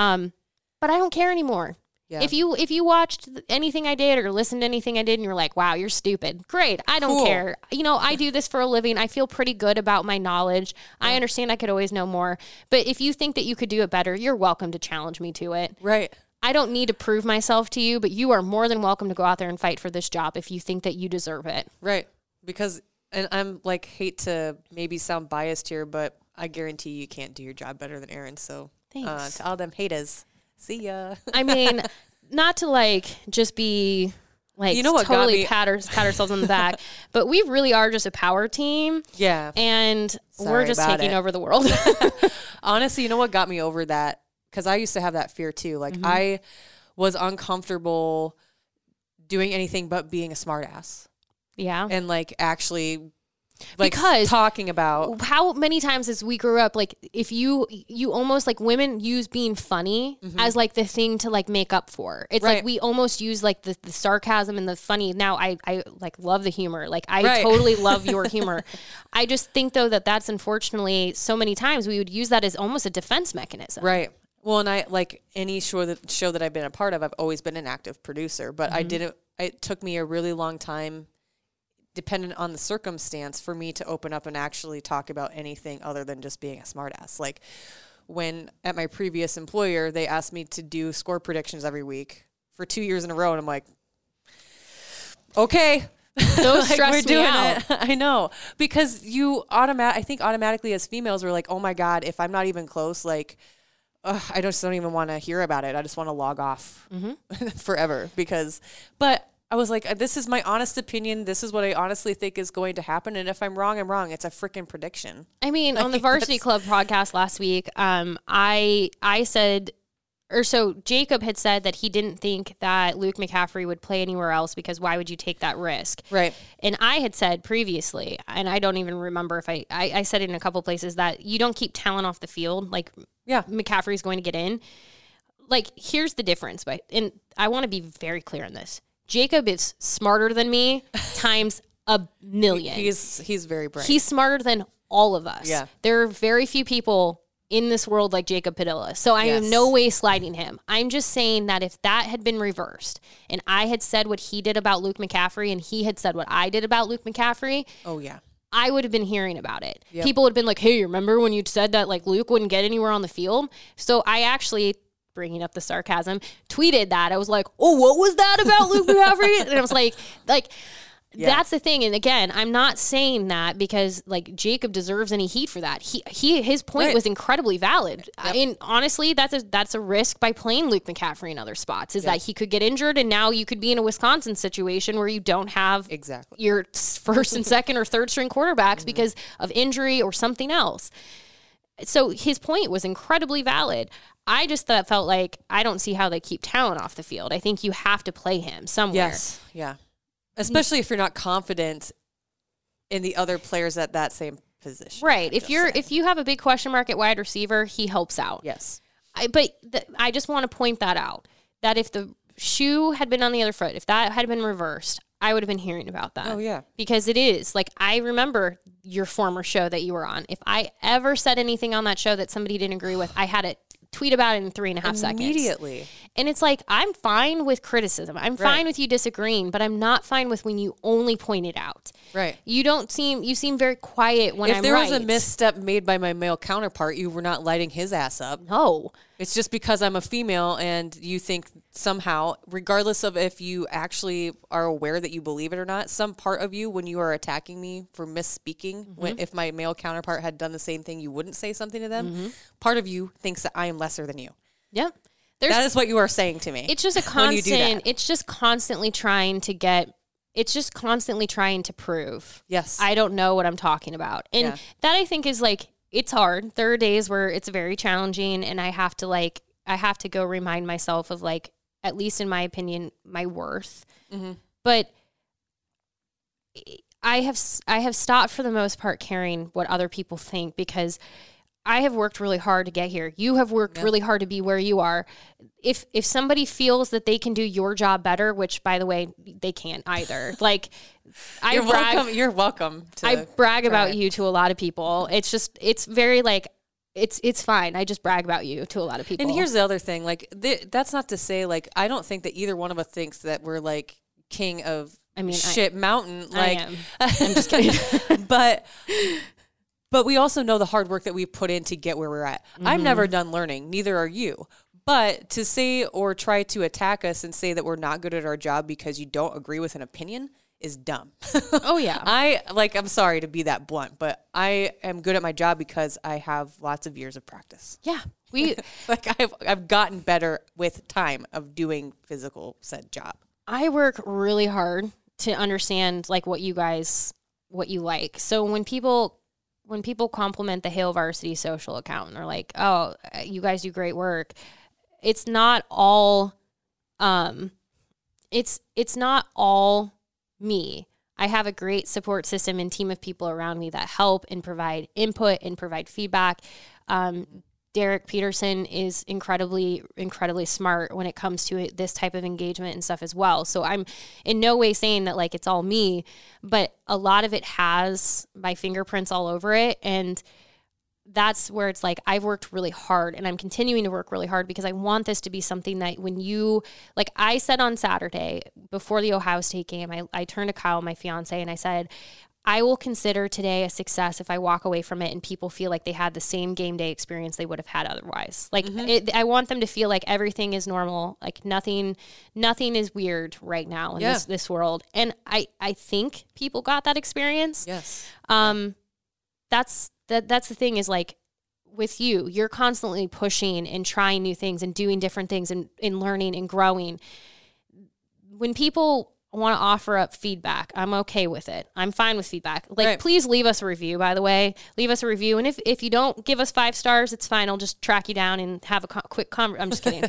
But I don't care anymore. Yeah. If you watched anything I did or listened to anything I did and you're like, wow, you're stupid. Great. I don't care. I do this for a living. I feel pretty good about my knowledge. Yeah. I understand I could always know more. But if you think that you could do it better, you're welcome to challenge me to it. Right. I don't need to prove myself to you, but you are more than welcome to go out there and fight for this job if you think that you deserve it. Right. Because, and I'm like, hate to maybe sound biased here, but I guarantee you can't do your job better than Erin. So thanks. To all them haters, see ya. I mean, not to like just be like totally pat ourselves on the back, but we really are just a power team. Yeah. And we're just taking over the world. Honestly, you know what got me over that? Because I used to have that fear too. Like I was uncomfortable doing anything but being a smartass. Yeah. And like actually like because talking about how many times as we grew up, like if you almost like women use being funny as like the thing to like make up for. It's like we almost use like the sarcasm and the funny. Now I like love the humor. Like I totally love your humor. I just think though that's unfortunately so many times we would use that as almost a defense mechanism. Right. Well, and I like any show that I've been a part of, I've always been an active producer, but it took me a really long time, dependent on the circumstance, for me to open up and actually talk about anything other than just being a smartass. Like when at my previous employer, they asked me to do score predictions every week for 2 years in a row. And I'm like, okay. Those like, stress we're me doing out. it. I know, because I think automatically as females, we're like, oh my God, if I'm not even close, like, I just don't even want to hear about it. I just want to log off forever but I was like, this is my honest opinion. This is what I honestly think is going to happen. And if I'm wrong, I'm wrong. It's a freaking prediction. I mean, on the Varsity Club podcast last week, I said, or so Jacob had said that he didn't think that Luke McCaffrey would play anywhere else because why would you take that risk? Right. And I had said previously, and I don't even remember if I said it in a couple places, that you don't keep talent off the field. Like, yeah, McCaffrey's going to get in. Like, here's the difference. And I want to be very clear on this. Jacob is smarter than me times a million. He's very bright. He's smarter than all of us. Yeah. There are very few people in this world like Jacob Padilla. So I am no way sliding him. I'm just saying that if that had been reversed and I had said what he did about Luke McCaffrey and he had said what I did about Luke McCaffrey, oh yeah, I would have been hearing about it. Yep. People would have been like, hey, remember when you said that like Luke wouldn't get anywhere on the field? So I actually, bringing up the sarcasm, tweeted that. I was like, oh, what was that about Luke McCaffrey? And I was like, yeah. That's the thing. And again, I'm not saying that because like Jacob deserves any heat for that. His point was incredibly valid. Yep. And honestly, that's a risk by playing Luke McCaffrey in other spots is that he could get injured. And now you could be in a Wisconsin situation where you don't have your first and second or third string quarterbacks because of injury or something else. So his point was incredibly valid. I just felt like I don't see how they keep talent off the field. I think you have to play him somewhere. Yes. Yeah. Especially if you're not confident in the other players at that same position. Right. If you have a big question mark at wide receiver, he helps out. Yes. I just want to point that out, that if the shoe had been on the other foot, if that had been reversed, I would have been hearing about that. Oh, yeah. Because it is. Like, I remember your former show that you were on. If I ever said anything on that show that somebody didn't agree with, I had to tweet about it in 3.5 seconds. Immediately. And it's like, I'm fine with criticism. I'm fine with you disagreeing, but I'm not fine with when you only point it out. Right. You seem very quiet when I'm right. If there was a misstep made by my male counterpart, you were not lighting his ass up. No. It's just because I'm a female and you think somehow, regardless of if you actually are aware that you believe it or not, some part of you, when you are attacking me for misspeaking, if my male counterpart had done the same thing, you wouldn't say something to them. Part of you thinks that I am lesser than you. Yep. That is what you are saying to me. It's just a constant, it's just constantly trying to prove. Yes. I don't know what I'm talking about. And that I think is like, it's hard. There are days where it's very challenging and I have to go remind myself of like, at least in my opinion, my worth. Mm-hmm. But I have stopped for the most part caring what other people think because I have worked really hard to get here. You have worked really hard to be where you are. If somebody feels that they can do your job better, which by the way, they can't either. Like You're welcome. I brag about you to a lot of people. It's very like, it's fine. I just brag about you to a lot of people. And here's the other thing. Like that's not to say like, I don't think that either one of us thinks that we're like king of mountain. Like I am. I'm just kidding. But we also know the hard work that we've put in to get where we're at. I'm never done learning. Neither are you. But to say or try to attack us and say that we're not good at our job because you don't agree with an opinion is dumb. Oh, yeah. I'm sorry to be that blunt, but I am good at my job because I have lots of years of practice. Yeah. I've gotten better with time of doing physical said job. I work really hard to understand like what you like. So when people compliment the Hail Varsity social account and they're like, oh, you guys do great work. It's not all, it's not all me. I have a great support system and team of people around me that help and provide input and provide feedback. Derek Peterson is incredibly, incredibly smart when it comes to this type of engagement and stuff as well. So I'm in no way saying that like it's all me, but a lot of it has my fingerprints all over it. And that's where it's like, I've worked really hard and I'm continuing to work really hard because I want this to be something that when you, like I said on Saturday before the Ohio State game, I turned to Kyle, my fiance, and I said, I will consider today a success if I walk away from it and people feel like they had the same game day experience they would have had otherwise. Like I want them to feel like everything is normal, like nothing is weird right now in this world. And I think people got that experience. Yes. That's the thing is like with you're constantly pushing and trying new things and doing different things and learning and growing. When people want to offer up feedback, I'm okay with it. I'm fine with feedback. Like, please leave us a review, by the way. Leave us a review. And if you don't give us 5 stars, it's fine. I'll just track you down and have a quick I'm just kidding.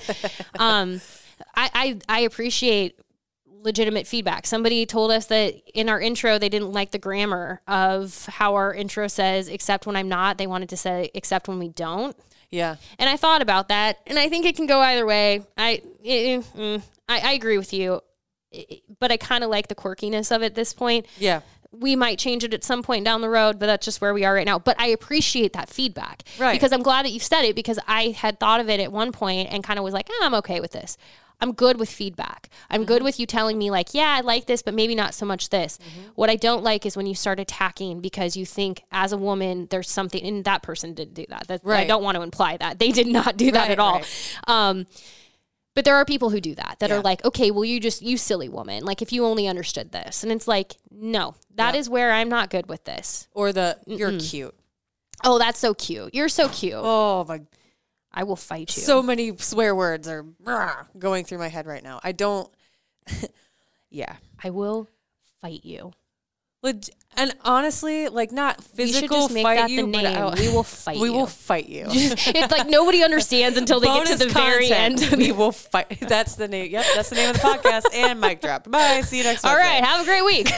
I appreciate legitimate feedback. Somebody told us that in our intro, they didn't like the grammar of how our intro says, except when I'm not. They wanted to say, except when we don't. Yeah. And I thought about that, and I think it can go either way. I agree with you. But I kind of like the quirkiness of it at this point. Yeah. We might change it at some point down the road, but that's just where we are right now. But I appreciate that feedback. Right. Because I'm glad that you've said it, because I had thought of it at one point and kind of was like, I'm okay with this. I'm good with feedback. I'm good with you telling me like, yeah, I like this, but maybe not so much this. What I don't like is when you start attacking because you think as a woman, there's something, and that person didn't do that. I don't want to imply that. They did not do that at all. Right. But there are people who do that are like, okay, well, you silly woman. Like, if you only understood this. And it's like, no, that is where I'm not good with this. Or you're cute. Oh, that's so cute. You're so cute. Oh, my. I will fight you. So many swear words are going through my head right now. I don't. Yeah. I will fight you. And honestly, like, not physical should just make fight that you, the name. but We will fight you. We will fight you. It's like nobody understands until they get to the very end. We will fight. That's the name. Yep, that's the name of the podcast. And mic drop. Bye. See you next week. All right. Have a great week.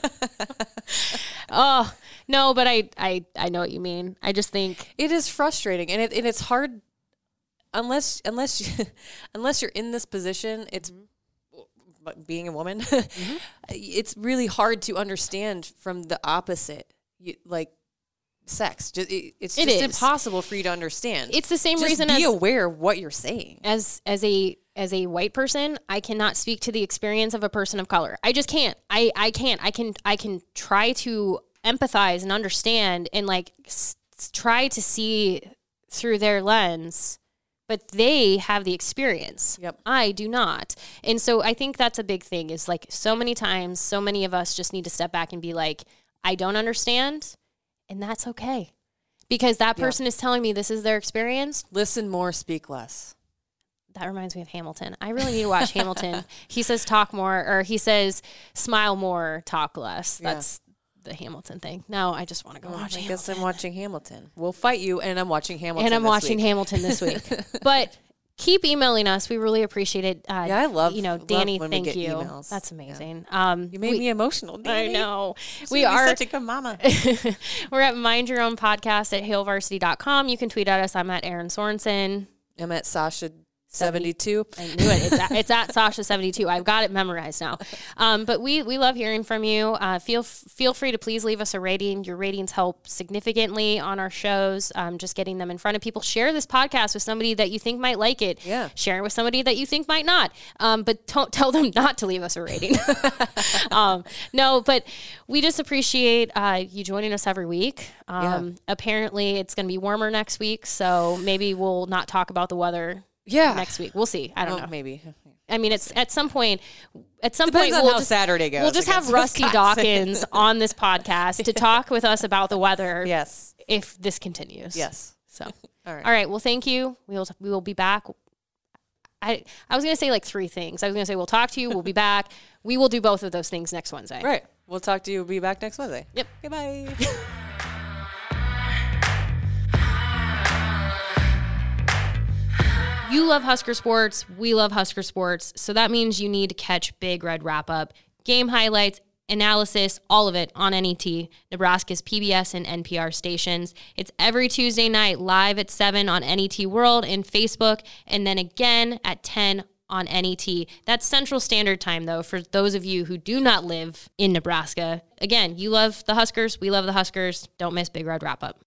Oh, no, but I know what you mean. I just think it is frustrating, and it's hard unless you're in this position. It's being a woman. It's really hard to understand from the opposite, like sex. It's just impossible for you to understand. It's the same just reason. Be aware of what you're saying. As a white person, I cannot speak to the experience of a person of color. I just can't. I can't. I can try to empathize and understand and like try to see through their lens, but they have the experience. Yep. I do not. And so I think that's a big thing is like so many times, so many of us just need to step back and be like, I don't understand. And that's okay. Because that person is telling me this is their experience. Listen more, speak less. That reminds me of Hamilton. I really need to watch Hamilton. He says talk more, or he says smile more, talk less. That's the Hamilton thing. No, I just want to go watch Hamilton. I guess I'm watching Hamilton. We'll fight you, and I'm watching Hamilton And I'm watching week. Hamilton this week. But keep emailing us. We really appreciate it. I love, Danny, love when thank we get you. emails. That's amazing. You made me emotional, Danny. I know. We are such a good mama. We're at Mind Your Own Podcast at HailVarsity.com. You can tweet at us. I'm at Erin Sorensen. I'm at Sasha 72. I knew it. It's at Sasha 72. I've got it memorized now. But we love hearing from you. Feel free to please leave us a rating. Your ratings help significantly on our shows. Just getting them in front of people. Share this podcast with somebody that you think might like it. Yeah. Share it with somebody that you think might not. But don't tell them not to leave us a rating. No, but we just appreciate you joining us every week. Apparently it's going to be warmer next week, so maybe we'll not talk about the weather next week. We'll see. I don't know. Maybe. I mean, it's at some point. Depends on how Saturday goes. We'll just have Rusty Dawkins on this podcast to talk with us about the weather. Yes, if this continues. Yes. So, all right. Well, thank you. We will be back. I was going to say like 3 things. I was going to say we'll talk to you. We'll be back. We will do both of those things next Wednesday. Right. We'll talk to you. We'll be back next Wednesday. Yep. Goodbye. You love Husker sports. We love Husker sports. So that means you need to catch Big Red Wrap Up, game highlights, analysis, all of it on NET, Nebraska's PBS and NPR stations. It's every Tuesday night live at 7 on NET World and Facebook, and then again at 10 on NET. That's Central Standard Time, though, for those of you who do not live in Nebraska. Again, you love the Huskers. We love the Huskers. Don't miss Big Red Wrap Up.